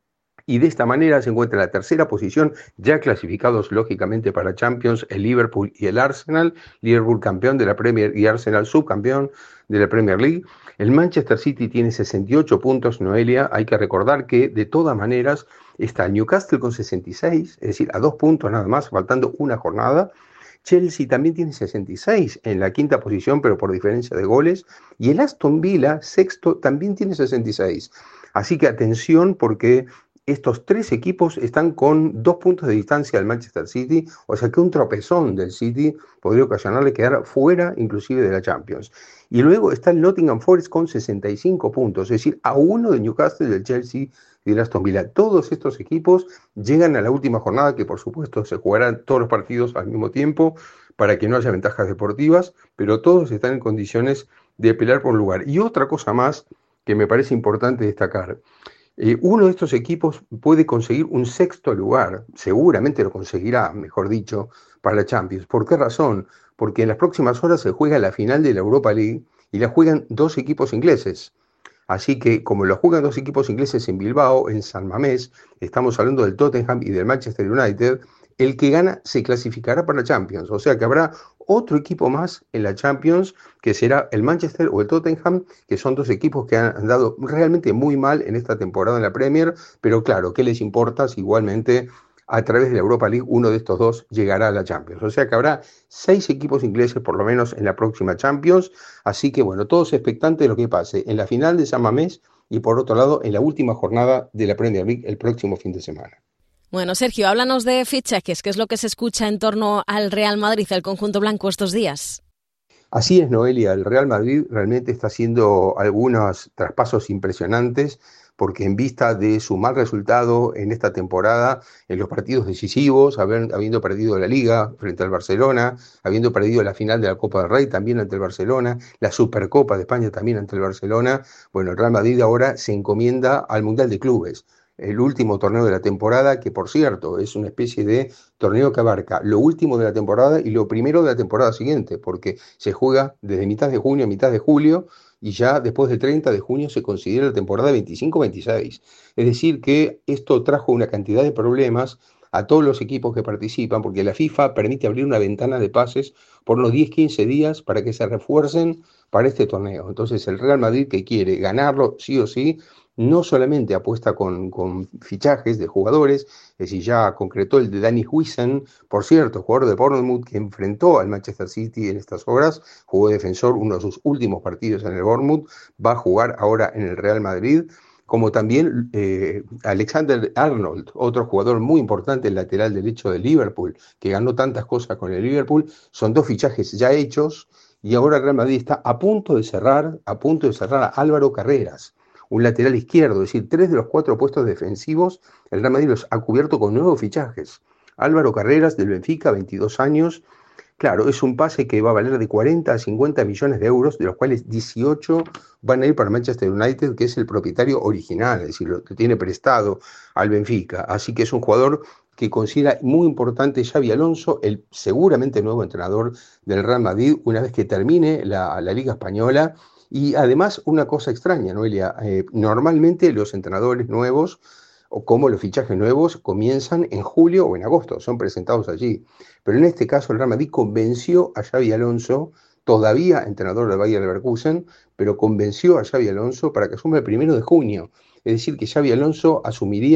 y de esta manera se encuentra en la tercera posición, ya clasificados lógicamente para Champions, el Liverpool y el Arsenal. Liverpool campeón de la Premier y Arsenal subcampeón de la Premier League. El Manchester City tiene 68 puntos, Noelia. Hay que recordar que de todas maneras está el Newcastle con 66, es decir, a 2 puntos nada más, faltando una jornada. Chelsea también tiene 66 en la quinta posición, pero por diferencia de goles. Y el Aston Villa, sexto, también tiene 66. Así que atención porque estos 3 equipos están con 2 puntos de distancia del Manchester City, o sea que un tropezón del City podría ocasionarle quedar fuera inclusive de la Champions. Y luego está el Nottingham Forest con 65 puntos, es decir, a 1 del Newcastle, del Chelsea y del Aston Villa. Todos estos equipos llegan a la última jornada, que por supuesto se jugarán todos los partidos al mismo tiempo para que no haya ventajas deportivas, pero todos están en condiciones de pelear por un lugar. Y otra cosa más que me parece importante destacar. Uno de estos equipos puede conseguir un sexto lugar, seguramente lo conseguirá, mejor dicho, para la Champions. ¿Por qué razón? Porque en las próximas horas se juega la final de la Europa League y la juegan 2 equipos ingleses. Así que, como lo juegan 2 equipos ingleses en Bilbao, en San Mamés, estamos hablando del Tottenham y del Manchester United, el que gana se clasificará para la Champions. O sea que habrá otro equipo más en la Champions, que será el Manchester o el Tottenham, que son 2 equipos que han andado realmente muy mal en esta temporada en la Premier, pero claro, ¿qué les importa si igualmente a través de la Europa League uno de estos 2 llegará a la Champions? O sea que habrá 6 equipos ingleses por lo menos en la próxima Champions, así que bueno, todos expectantes de lo que pase en la final de San Mamés y por otro lado en la última jornada de la Premier League el próximo fin de semana. Bueno, Sergio, háblanos de fichajes, ¿qué es lo que se escucha en torno al Real Madrid, al conjunto blanco estos días? Así es, Noelia, el Real Madrid realmente está haciendo algunos traspasos impresionantes porque en vista de su mal resultado en esta temporada, en los partidos decisivos, habiendo perdido la Liga frente al Barcelona, habiendo perdido la final de la Copa del Rey también ante el Barcelona, la Supercopa de España también ante el Barcelona, bueno, el Real Madrid ahora se encomienda al Mundial de Clubes, el último torneo de la temporada, que por cierto es una especie de torneo que abarca lo último de la temporada y lo primero de la temporada siguiente, porque se juega desde mitad de junio a mitad de julio, y ya después del 30 de junio se considera la temporada 25-26. Es decir, que esto trajo una cantidad de problemas a todos los equipos que participan, porque la FIFA permite abrir una ventana de pases por unos 10-15 días para que se refuercen para este torneo. Entonces el Real Madrid, que quiere ganarlo sí o sí, no solamente apuesta con fichajes de jugadores, es decir, ya concretó el de Danny Huijsen, por cierto, jugador de Bournemouth que enfrentó al Manchester City en estas horas, jugó defensor uno de sus últimos partidos en el Bournemouth, va a jugar ahora en el Real Madrid, como también Alexander-Arnold, otro jugador muy importante, el lateral derecho de Liverpool, que ganó tantas cosas con el Liverpool. Son 2 fichajes ya hechos y ahora el Real Madrid está a punto de cerrar a Álvaro Carreras, un lateral izquierdo, es decir, 3 de los 4 puestos defensivos, el Real Madrid los ha cubierto con nuevos fichajes. Álvaro Carreras del Benfica, 22 años, claro, es un pase que va a valer de 40 a 50 millones de euros, de los cuales 18 van a ir para Manchester United, que es el propietario original, es decir, lo que tiene prestado al Benfica. Así que es un jugador que considera muy importante Xabi Alonso, el seguramente nuevo entrenador del Real Madrid, una vez que termine la Liga Española. Y además una cosa extraña, Noelia, normalmente los entrenadores nuevos o como los fichajes nuevos comienzan en julio o en agosto, son presentados allí. Pero en este caso el Real Madrid convenció a Xabi Alonso, todavía entrenador del Bayer Leverkusen, pero convenció a Xabi Alonso para que asuma el 1 de junio. Es decir, que Xabi Alonso asumiría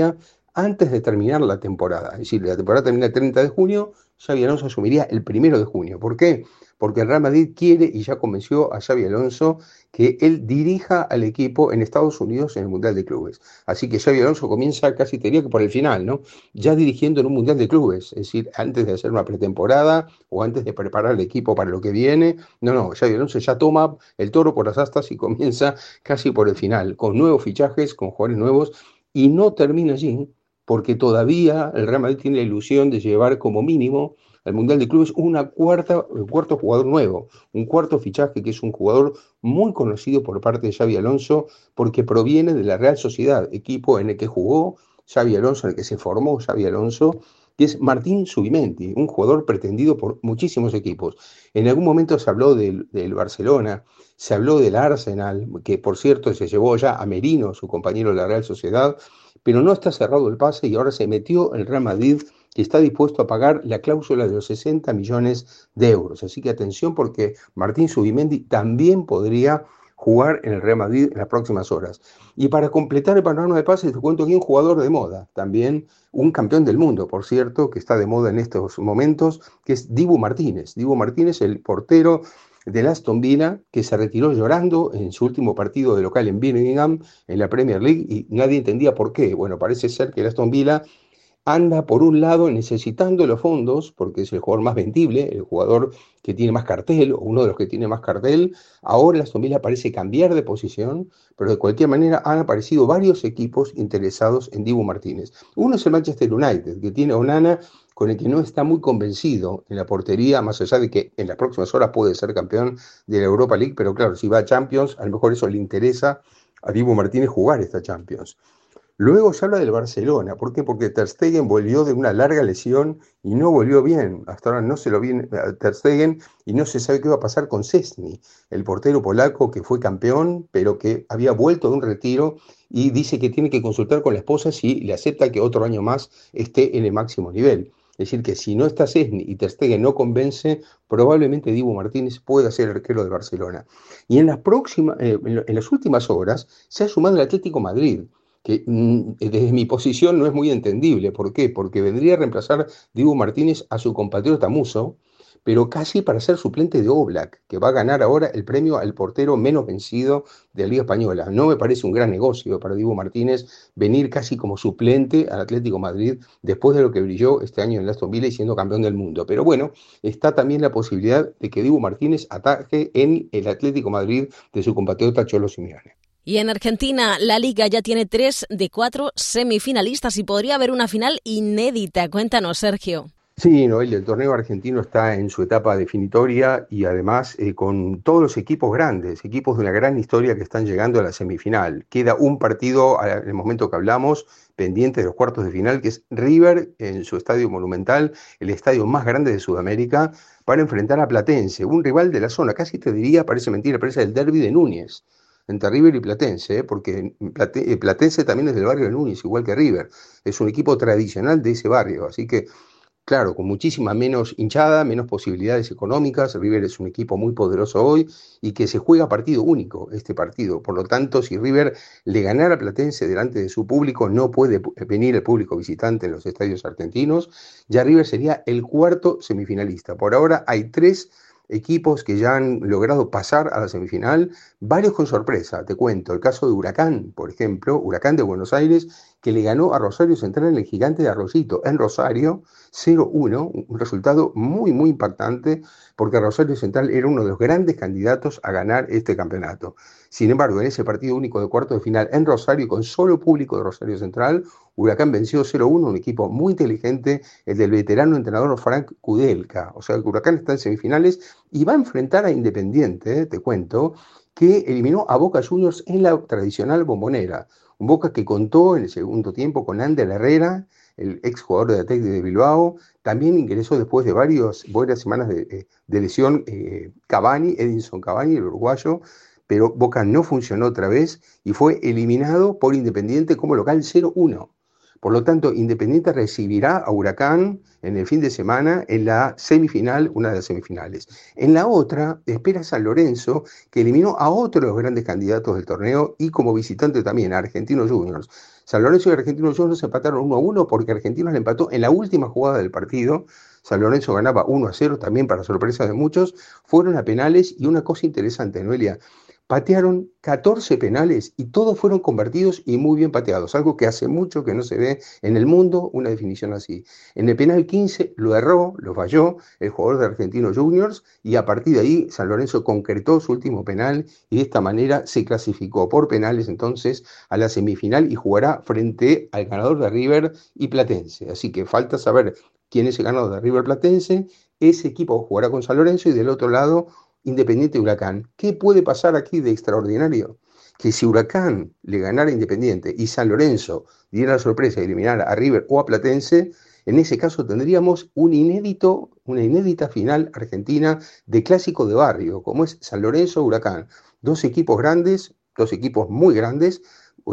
antes de terminar la temporada. Es decir, la temporada termina el 30 de junio, Xabi Alonso asumiría el 1 de junio. ¿Por qué? Porque el Real Madrid quiere y ya convenció a Xabi Alonso que él dirija al equipo en Estados Unidos en el Mundial de Clubes. Así que Xabi Alonso comienza casi, te diría que por el final, ¿no? Ya dirigiendo en un Mundial de Clubes, es decir, antes de hacer una pretemporada o antes de preparar el equipo para lo que viene. No, Xabi Alonso ya toma el toro por las astas y comienza casi por el final, con nuevos fichajes, con jugadores nuevos, y no termina allí, porque todavía el Real Madrid tiene la ilusión de llevar como mínimo al Mundial de Clubes un cuarto jugador nuevo, un cuarto fichaje que es un jugador muy conocido por parte de Xabi Alonso porque proviene de la Real Sociedad, equipo en el que jugó Xabi Alonso, en el que se formó Xabi Alonso, que es Martín Zubimendi, un jugador pretendido por muchísimos equipos. En algún momento se habló del Barcelona, se habló del Arsenal, que por cierto se llevó ya a Merino, su compañero de la Real Sociedad, pero no está cerrado el pase y ahora se metió el Real Madrid, que está dispuesto a pagar la cláusula de los 60 millones de euros. Así que atención, porque Martín Zubimendi también podría jugar en el Real Madrid en las próximas horas. Y para completar el panorama de pases, te cuento aquí un jugador de moda, también un campeón del mundo, por cierto, que está de moda en estos momentos, que es Dibu Martínez. Dibu Martínez, el portero del Aston Villa, que se retiró llorando en su último partido de local en Birmingham, en la Premier League, y nadie entendía por qué. Bueno, parece ser que el Aston Villa anda, por un lado, necesitando los fondos, porque es el jugador más vendible, el jugador que tiene más cartel, o uno de los que tiene más cartel. Ahora el Aston Villa parece cambiar de posición, pero de cualquier manera han aparecido varios equipos interesados en Dibu Martínez. Uno es el Manchester United, que tiene a Onana, con el que no está muy convencido en la portería, más allá de que en las próximas horas puede ser campeón de la Europa League, pero claro, si va a Champions, a lo mejor eso le interesa a Dibu Martínez jugar esta Champions. Luego se habla del Barcelona. ¿Por qué? Porque Ter Stegen volvió de una larga lesión y no volvió bien. Hasta ahora no se lo viene Ter Stegen y no se sabe qué va a pasar con Szczęsny, el portero polaco que fue campeón, pero que había vuelto de un retiro y dice que tiene que consultar con la esposa si le acepta que otro año más esté en el máximo nivel. Es decir, que si no está Szczęsny y Ter Stegen no convence, probablemente Dibu Martínez pueda ser el arquero de Barcelona. Y en las últimas horas se ha sumado el Atlético Madrid, que desde mi posición no es muy entendible. ¿Por qué? Porque vendría a reemplazar Dibu Martínez a su compatriota Musso, pero casi para ser suplente de Oblak, que va a ganar ahora el premio al portero menos vencido de la Liga Española. No me parece un gran negocio para Dibu Martínez venir casi como suplente al Atlético Madrid después de lo que brilló este año en el Aston Villa y siendo campeón del mundo. Pero bueno, está también la posibilidad de que Dibu Martínez ataje en el Atlético Madrid de su compatriota Cholo Simeone. Y en Argentina, la Liga ya tiene 3 de 4 semifinalistas y podría haber una final inédita. Cuéntanos, Sergio. Sí, Noel, el torneo argentino está en su etapa definitoria y además con todos los equipos grandes, equipos de una gran historia que están llegando a la semifinal. Queda un partido, en el momento que hablamos, pendiente de los cuartos de final, que es River en su estadio Monumental, el estadio más grande de Sudamérica, para enfrentar a Platense, un rival de la zona, casi te diría, parece mentira, parece el derbi de Núñez, entre River y Platense, porque Platense también es del barrio de Núñez, igual que River. Es un equipo tradicional de ese barrio, así que, claro, con muchísima menos hinchada, menos posibilidades económicas. River es un equipo muy poderoso hoy y que se juega partido único, este partido. Por lo tanto, si River le ganara a Platense delante de su público, no puede venir el público visitante en los estadios argentinos. Ya River sería el cuarto semifinalista. Por ahora hay 3 equipos que ya han logrado pasar a la semifinal, varios con sorpresa, te cuento. El caso de Huracán, por ejemplo, Huracán de Buenos Aires, que le ganó a Rosario Central en el Gigante de Arroyito, en Rosario, 0-1, un resultado muy, muy impactante, porque Rosario Central era uno de los grandes candidatos a ganar este campeonato. Sin embargo, en ese partido único de cuarto de final en Rosario, con solo público de Rosario Central, Huracán venció 0-1, un equipo muy inteligente, el del veterano entrenador Frank Kudelka. O sea, que Huracán está en semifinales y va a enfrentar a Independiente, te cuento, que eliminó a Boca Juniors en la tradicional Bombonera. Un Boca que contó en el segundo tiempo con Ander Herrera, el exjugador de Athletic de Bilbao. También ingresó después de buenas semanas de lesión Edinson Cavani, el uruguayo, pero Boca no funcionó otra vez y fue eliminado por Independiente como local 0-1. Por lo tanto, Independiente recibirá a Huracán en el fin de semana en la semifinal, una de las semifinales. En la otra, espera San Lorenzo, que eliminó a otro de los grandes candidatos del torneo y como visitante también a Argentinos Juniors. San Lorenzo y Argentinos Juniors empataron 1-1 porque Argentinos le empató en la última jugada del partido. San Lorenzo ganaba 1-0, también para sorpresa de muchos. Fueron a penales y una cosa interesante, Noelia, patearon 14 penales y todos fueron convertidos y muy bien pateados, algo que hace mucho que no se ve en el mundo, una definición así. En el penal 15 lo erró, lo falló el jugador de Argentinos Juniors y a partir de ahí San Lorenzo concretó su último penal y de esta manera se clasificó por penales entonces a la semifinal y jugará frente al ganador de River y Platense. Así que falta saber quién es el ganador de River Platense. Ese equipo jugará con San Lorenzo y del otro lado Independiente y Huracán. ¿Qué puede pasar aquí de extraordinario? Que si Huracán le ganara a Independiente y San Lorenzo diera la sorpresa de eliminar a River o a Platense, en ese caso tendríamos una inédita final argentina de clásico de barrio, como es San Lorenzo-Huracán. Dos equipos grandes, dos equipos muy grandes,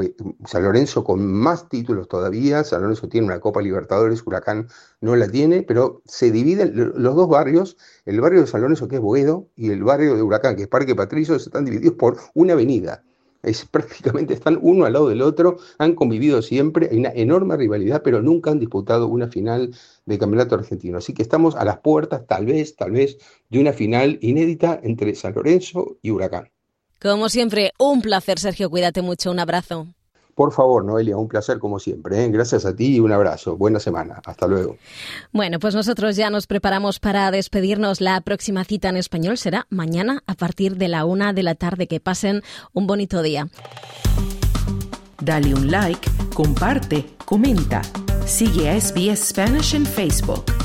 San Lorenzo con más títulos todavía. San Lorenzo tiene una Copa Libertadores, Huracán no la tiene, pero se dividen los dos barrios, el barrio de San Lorenzo que es Boedo y el barrio de Huracán que es Parque Patricios, están divididos por una avenida. Prácticamente están uno al lado del otro, han convivido siempre, hay una enorme rivalidad, pero nunca han disputado una final de campeonato argentino. Así que estamos a las puertas, tal vez, de una final inédita entre San Lorenzo y Huracán. Como siempre, un placer, Sergio. Cuídate mucho. Un abrazo. Por favor, Noelia, un placer como siempre, ¿eh? Gracias a ti y un abrazo. Buena semana. Hasta luego. Bueno, pues nosotros ya nos preparamos para despedirnos. La próxima cita en español será mañana a partir de la 1 de la tarde. Que pasen un bonito día. Dale un like, comparte, comenta. Sigue a SBS Spanish en Facebook.